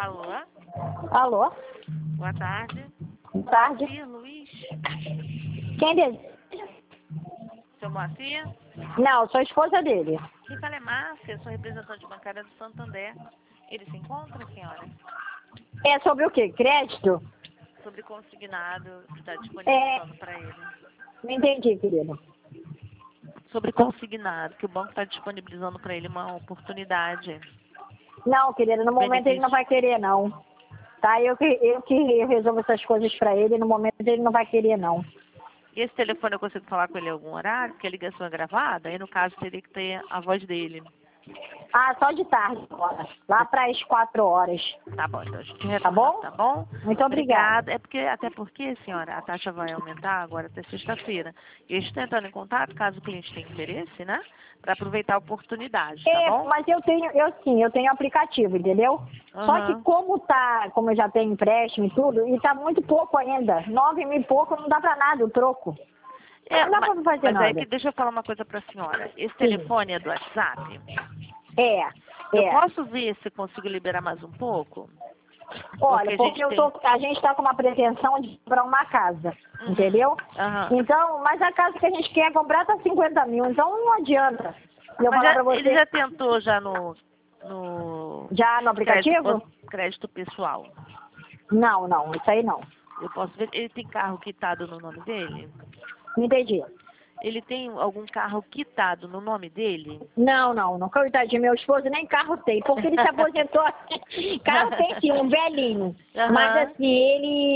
Alô? Alô? Boa tarde. Boa tarde. Moacir Luiz? Quem deseja? Seu Moacir? Não, sou a esposa dele. Quem fala é Márcia, sou representante bancária do Santander. Ele se encontra, senhora? É sobre o quê? Crédito? Sobre consignado que está disponibilizando para ele. Não entendi, querido. Sobre consignado, que o banco está disponibilizando para ele uma oportunidade. Não, querida, no momento ele não vai querer, não. Tá? Eu que resolvo essas coisas pra ele, no momento ele não vai querer, não. E esse telefone eu consigo falar com ele em algum horário? Porque a ligação é gravada, aí no caso teria que ter a voz dele. Ah, só de tarde agora. Lá para as 4 horas. Tá bom, então a gente retorna, Tá bom? tá bom? Muito obrigada. É porque, até porque, senhora, a taxa vai aumentar agora até sexta-feira. E eu estou entrando em contato, caso o cliente tenha interesse, né? Para aproveitar a oportunidade, tá bom? Mas eu tenho aplicativo, entendeu? Só que Aham. como eu já tenho empréstimo e tudo, e tá muito pouco ainda. 9 mil e pouco não dá pra nada o troco. É, Não dá pra fazer mas é nada. que deixa eu falar uma coisa para a senhora. Esse telefone é do WhatsApp? É. Eu posso ver se consigo liberar mais um pouco? Olha, Porque a gente está com uma pretensão de comprar uma casa, entendeu? Aham. Então, mas a casa que a gente quer comprar tá 50 mil, então não adianta. Eu falar pra você. Ele já tentou já no Já no aplicativo? crédito pessoal. Não, isso aí não. Eu posso ver. Ele tem carro quitado no nome dele? Não entendi. Ele tem algum carro quitado no nome dele? Não, coitadinho, meu esposo nem carro tem, porque ele se aposentou. Carro tem sim, um velhinho. Aham. Mas assim,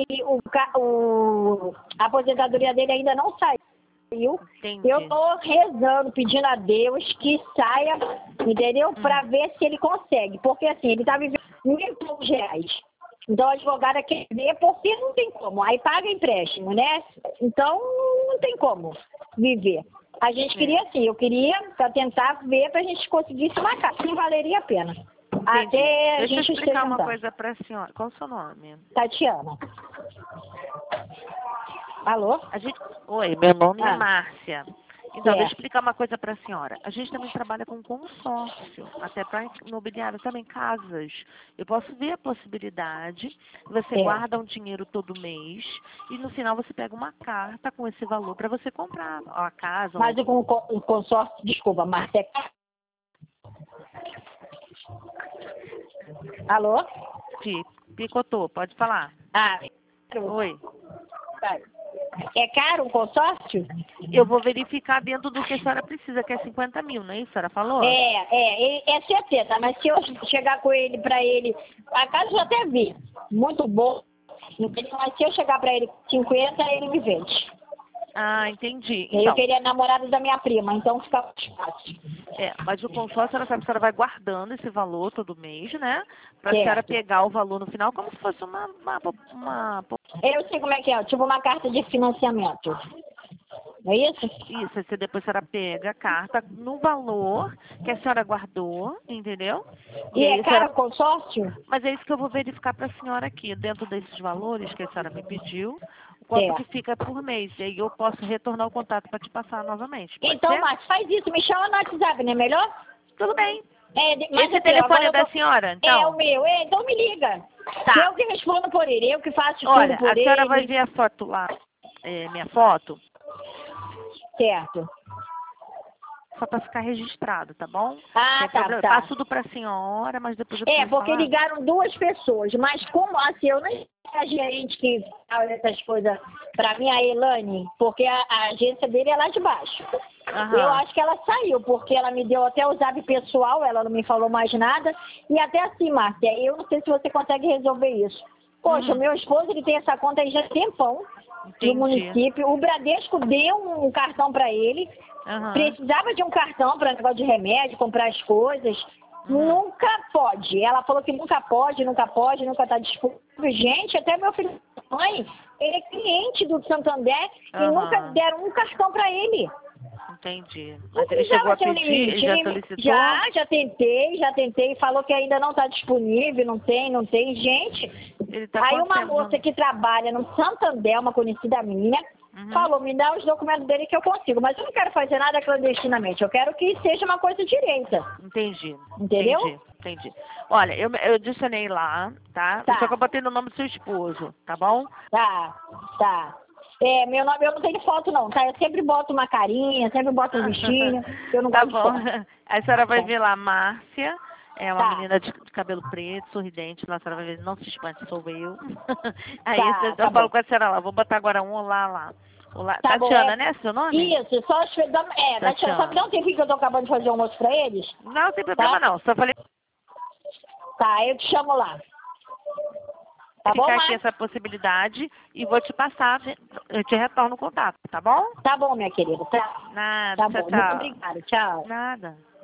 a aposentadoria dele ainda não saiu. Entendi. Eu tô rezando, pedindo a Deus que saia, entendeu? Pra ver se ele consegue. Porque assim, ele tá vivendo R$ 1.000. Então a advogada quer ver porque não tem como. Aí paga empréstimo, né? Então não tem como viver. A gente queria assim, eu queria pra tentar ver pra gente conseguisse uma casa, que valeria a pena. Entendi. Até a Deixa eu gente explicar uma juntar. coisa para a senhora. Qual o seu nome? Tatiana. Alô? Oi, meu nome é Ah. Márcia. Então, deixa eu explicar uma coisa para a senhora. A gente também trabalha com consórcio, até para imobiliário também, casas. Eu posso ver a possibilidade, você guarda um dinheiro todo mês e no final você pega uma carta com esse valor para você comprar a casa. Mas o consórcio, desculpa, Márcia. Alô? Picotou, pode falar. Ah, Oi. é caro o consórcio? Eu vou verificar dentro do que a senhora precisa, que é 50 mil, não é isso que a senhora falou? É 70, mas se eu chegar com ele pra ele, a casa eu já até vi, muito bom, mas se eu chegar pra ele com 50, ele me vende. Ah, entendi. Eu Então, queria namorado da minha prima, então fica mais fácil. mas o consórcio, ela sabe que a senhora vai guardando esse valor todo mês, né? Pra senhora pegar o valor no final como se fosse uma... Eu sei como é que é, tipo uma carta de financiamento. Não é isso? Isso, aí depois a senhora pega a carta no valor que a senhora guardou, entendeu? E aí é caro o consórcio? Mas é isso que eu vou verificar para a senhora aqui, dentro desses valores que a senhora me pediu, quanto que fica por mês. E aí eu posso retornar o contato para te passar novamente. Pode Então, ser? mas faz isso, me chama no WhatsApp, não é melhor? Tudo bem. Mas Esse telefone é da senhora, então? É o meu, então me liga. Tá. Eu que respondo por ele, eu que faço tudo Olha, por ele. a senhora vai ver a foto lá, minha foto, Certo. só para ficar registrado, tá bom? Ah, tá. Eu passo tudo para a senhora, mas depois eu preciso Porque falar. ligaram 2 pessoas, mas como assim, eu não sei a gerente que fala essas coisas pra mim, a Elane, porque a agência dele é lá de baixo. Eu acho que ela saiu, porque ela me deu até o zap pessoal, ela não me falou mais nada. E até assim, Márcia, eu não sei se você consegue resolver isso. Poxa, meu esposo, ele tem essa conta aí já tem tempão no município. O Bradesco deu um cartão pra ele. Precisava de um cartão para negócio de remédio, comprar as coisas. Nunca pode. Ela falou que nunca pode, nunca está disponível. Gente, até meu filho, mãe, ele é cliente do Santander e nunca deram um cartão para ele. Entendi. Mas ele chegou a pedir, ele já solicitou? Já tentei, falou que ainda não está disponível, não tem. Gente, aí uma moça que trabalha no Santander, uma conhecida minha, falou, me dá os documentos dele que eu consigo. Mas eu não quero fazer nada clandestinamente. Eu quero que seja uma coisa direita. Entendi. Entendeu? Entendi. Olha, eu adicionei lá, tá? Só que eu botei no nome do seu esposo, tá bom? Tá. Meu nome, eu não tenho foto não, tá? Eu sempre boto uma carinha, sempre boto um bichinho, eu não gosto de foto. A senhora vai ver lá, Márcia, é uma menina de cabelo preto, sorridente, lá a senhora vai ver, não se espante, sou eu. Aí eu falo com a senhora lá, vou botar agora um olá lá. Olá, tá Tatiana, bom, né, seu nome? Isso, Tatiana, só me dá um tempinho que eu tô acabando de fazer o almoço pra eles. Não tem problema não, só falei... Tá, eu te chamo lá. Tá bom, ficar aqui essa possibilidade e vou te passar, eu te retorno o contato, tá bom? Tá bom, minha querida. Tá. Nada, Tá bom. tchau. Muito obrigada. Tchau. Nada.